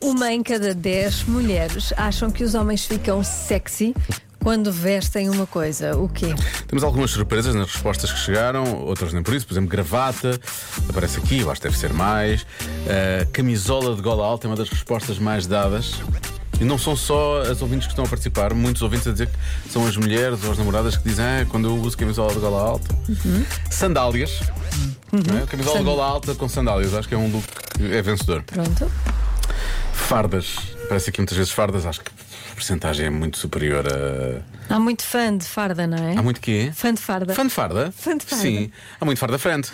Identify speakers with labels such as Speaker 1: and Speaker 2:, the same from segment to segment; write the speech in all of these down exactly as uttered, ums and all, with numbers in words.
Speaker 1: uma em cada dez mulheres acham que os homens ficam sexy quando vestem uma coisa. O quê?
Speaker 2: Temos algumas surpresas nas respostas que chegaram, outras nem por isso. Por exemplo, gravata, aparece aqui, eu acho que deve ser mais. Uh, camisola de gola alta é uma das respostas mais dadas. E não são só as ouvintes que estão a participar, muitos ouvintes a dizer que são as mulheres ou as namoradas que dizem ah, quando eu uso camisola de gola alta. Uhum. Sandálias, uhum. Não é? Camisola Sand... de gola alta com sandálias, acho que é um look que é vencedor.
Speaker 1: Pronto.
Speaker 2: Fardas, aparece aqui muitas vezes fardas, acho que a porcentagem é muito superior a.
Speaker 1: Há muito fã de farda, não é?
Speaker 2: Há muito quê?
Speaker 1: Fã de farda.
Speaker 2: Fã de farda?
Speaker 1: Fã de farda.
Speaker 2: Sim, há muito farda frente.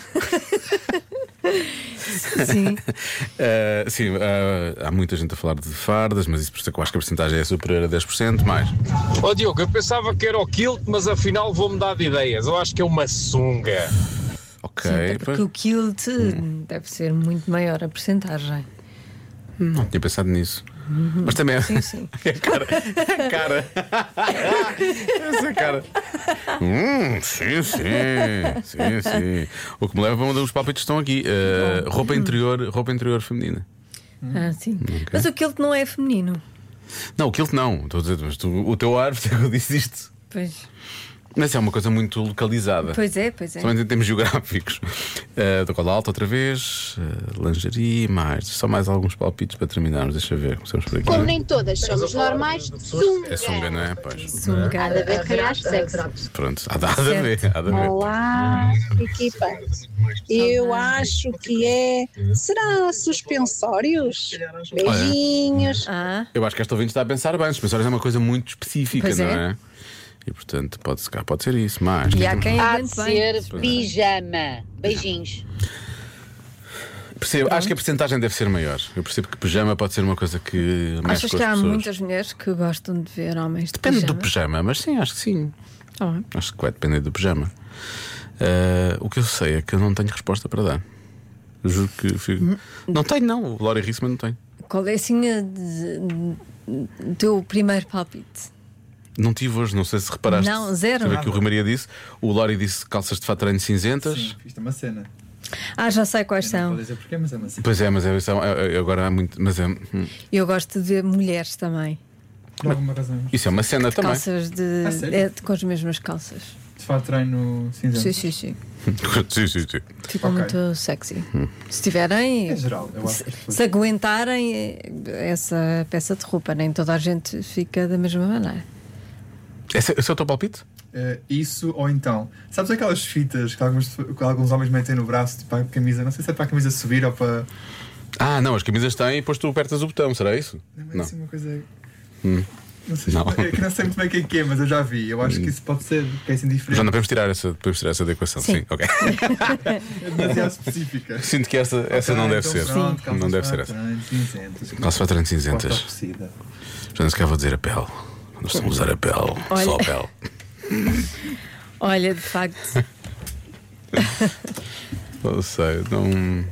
Speaker 1: Sim.
Speaker 2: uh, sim, uh, há muita gente a falar de fardas, mas isso por isso é que eu acho que a porcentagem é superior a dez por cento mais.
Speaker 3: Ó oh, Diogo, eu pensava que era o kilt, mas afinal vou mudar de ideias. Eu acho que é uma sunga.
Speaker 2: Ok.
Speaker 1: Sim, porque o kilt hum. deve ser muito maior a porcentagem.
Speaker 2: Não tinha pensado nisso. Uhum. Mas também é.
Speaker 1: Sim, sim.
Speaker 2: É cara. É cara. Essa cara. Hum, sim, sim. Sim, sim. O que me leva a um dos palpites que estão aqui. Uh, roupa interior, roupa interior feminina.
Speaker 1: Ah, sim.
Speaker 2: Okay.
Speaker 1: Mas o kilt não é feminino.
Speaker 2: Não, o kilt não. Estou a dizer, mas tu, o teu ar, porque eu disse isto.
Speaker 1: Pois.
Speaker 2: Mas é uma coisa muito localizada.
Speaker 1: Pois é, pois é.
Speaker 2: Somente em termos geográficos. uh, Da cola alta outra vez, uh, lingerie, mais. Só mais alguns palpites para terminarmos. Deixa eu ver, começamos por aqui.
Speaker 4: Como nem todas somos normais, sunga.
Speaker 2: É sunga, não é? Pois.
Speaker 1: Sunga.
Speaker 4: Há de haver quem ache sexy.
Speaker 2: Pronto, há de haver, há de haver.
Speaker 5: Olá, equipa. Eu acho que é. Será suspensórios? Beijinhos.
Speaker 1: Ah.
Speaker 2: Eu acho que esta ouvinte está a pensar bem. Suspensórios é uma coisa muito específica,
Speaker 1: pois
Speaker 2: não
Speaker 1: é?
Speaker 2: é? E portanto pode, pode ser isso, mas.
Speaker 1: E há quem
Speaker 6: Há de
Speaker 1: aguente bem.
Speaker 6: ser pijama. Beijinhos.
Speaker 2: Percebo, acho que a porcentagem deve ser maior. Eu percebo que pijama pode ser uma coisa que mexe
Speaker 1: Achas
Speaker 2: com
Speaker 1: que
Speaker 2: as
Speaker 1: há
Speaker 2: pessoas.
Speaker 1: muitas mulheres que gostam de ver homens de
Speaker 2: Depende
Speaker 1: pijama?
Speaker 2: do pijama, mas sim, acho que sim.
Speaker 1: Ah,
Speaker 2: Acho que vai depender do pijama. Uh, o que eu sei é que eu não tenho resposta para dar. Eu juro que fico...
Speaker 1: Hum.
Speaker 2: Não tenho, não. O Lori Rissman não tem.
Speaker 1: qual é assim o teu primeiro palpite?
Speaker 2: Não tive hoje, não sei se reparaste.
Speaker 1: Não, zero.
Speaker 2: Sabe que o Rui Maria disse? O Lori disse calças de fato treino cinzentas.
Speaker 7: Sim, isto é uma cena.
Speaker 1: Ah, já sei quais
Speaker 7: Eu
Speaker 1: são.
Speaker 7: não vou dizer porquê, mas é uma cena.
Speaker 2: Pois é, mas é, é, é, agora há muito. Mas é, hum.
Speaker 1: Eu gosto de ver mulheres também.
Speaker 7: Por alguma razão.
Speaker 2: Isso é uma cena
Speaker 1: de
Speaker 2: também.
Speaker 1: Calças de.
Speaker 7: Ah, sério?
Speaker 1: É, de, com as mesmas calças.
Speaker 7: De fato treino cinzento.
Speaker 1: Sim, sim, sim.
Speaker 2: sim, sim, sim.
Speaker 1: Ficam
Speaker 7: Ok.
Speaker 1: muito sexy. Hum. Se tiverem.
Speaker 7: É geral, eu acho
Speaker 1: se,
Speaker 7: que as pessoas-
Speaker 1: se aguentarem essa peça de roupa, nem toda a gente fica da mesma maneira.
Speaker 2: Esse, esse é o teu palpite?
Speaker 7: Eh, isso ou então, sabes aquelas fitas que alguns, que alguns homens metem no braço, tipo a camisa, não sei se é para a camisa subir ou para.
Speaker 2: Ah, não, as camisas têm e depois tu apertas o botão, será isso?
Speaker 7: Não, mas
Speaker 2: Não.
Speaker 7: assim uma coisa.
Speaker 2: Hum.
Speaker 7: Não sei,
Speaker 2: Não.
Speaker 7: É que não sei muito bem o que é que é, mas eu já vi. Eu acho que isso pode ser, que é assim diferente.
Speaker 2: Já não podemos tirar essa, podemos tirar essa da equação.
Speaker 1: Sim.
Speaker 2: Sim, ok.
Speaker 7: É demasiado específica.
Speaker 2: Sinto que essa, essa
Speaker 7: Ok,
Speaker 2: não deve
Speaker 7: então
Speaker 2: ser.
Speaker 7: pronto, calças
Speaker 2: Não deve ser
Speaker 7: de
Speaker 2: essa.
Speaker 7: treino, cinzentas.
Speaker 2: Calças de treino cinzentas.
Speaker 7: Porta oferecida.
Speaker 2: Já não se quer vou dizer a pele. Quando estão a usar a pele,
Speaker 1: Olha.
Speaker 2: só a pele.
Speaker 1: Olha, de facto.
Speaker 2: Não sei, não.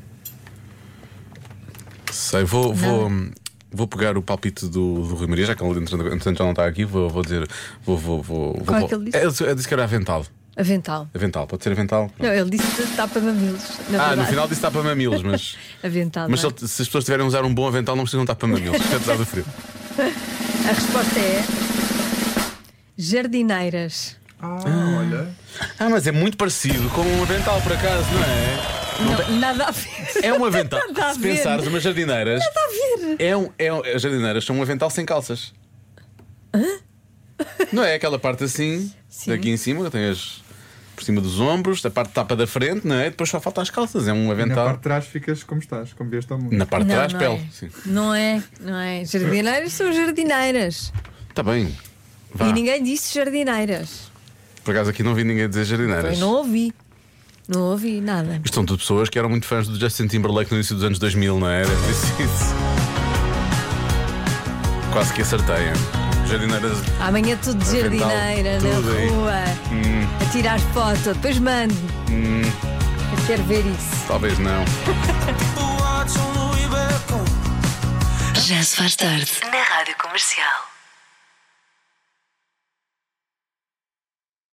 Speaker 2: Sei, vou, vou, vou pegar o palpite do, do Rui Maria, já que ele entretanto já não está aqui, vou, vou dizer. Vou, vou, vou,
Speaker 1: Qual é
Speaker 2: vou,
Speaker 1: que ele disse?
Speaker 2: Ele disse que era avental.
Speaker 1: Avental.
Speaker 2: Avental, pode ser avental?
Speaker 1: Não, ele disse tapa-mamilos. na
Speaker 2: Ah, no
Speaker 1: verdade.
Speaker 2: final disse tapa-mamilos, mas.
Speaker 1: Avental.
Speaker 2: Mas se,
Speaker 1: não é?
Speaker 2: ele- se as pessoas tiverem a usar um bom avental, não precisam tapa-mamilos, apesar do frio.
Speaker 1: A resposta é. Jardineiras.
Speaker 7: Ah, olha.
Speaker 2: Ah, mas é muito parecido com um avental, por acaso, não é?
Speaker 1: Não, nada a ver.
Speaker 2: É um avental.
Speaker 1: Nada a
Speaker 2: Se
Speaker 1: ver.
Speaker 2: pensares, umas jardineiras.
Speaker 1: Nada a ver.
Speaker 2: É um, é um, as jardineiras são um avental sem calças. Hã? Não é aquela parte assim,
Speaker 1: Sim.
Speaker 2: daqui em cima, que tem as. Por cima dos ombros, a parte de tapa da frente, não é? Depois só faltam as calças. É um
Speaker 7: E na
Speaker 2: avental.
Speaker 7: parte de trás ficas como estás, como vieste ao mundo.
Speaker 2: Na parte de
Speaker 1: Não,
Speaker 2: trás,
Speaker 1: não
Speaker 2: pele.
Speaker 1: é.
Speaker 2: Sim.
Speaker 1: Não é, não é. Jardineiras são jardineiras.
Speaker 2: Está bem. Vá.
Speaker 1: E ninguém disse jardineiras.
Speaker 2: Por acaso aqui não vi ninguém dizer jardineiras.
Speaker 1: Eu não ouvi. Não ouvi nada.
Speaker 2: Isto são tudo pessoas que eram muito fãs do Justin Timberlake no início dos anos dois mil, não é? Deve ter sido isso. Quase que acertei. hein? Jardineiras.
Speaker 1: Amanhã tudo de
Speaker 2: Avental,
Speaker 1: jardineira
Speaker 2: tudo
Speaker 1: na
Speaker 2: aí.
Speaker 1: rua.
Speaker 2: Hum,
Speaker 1: A tirar foto. Depois mando.
Speaker 2: hum,
Speaker 1: Eu quero ver isso.
Speaker 2: talvez não.
Speaker 8: Já se faz tarde na Rádio Comercial.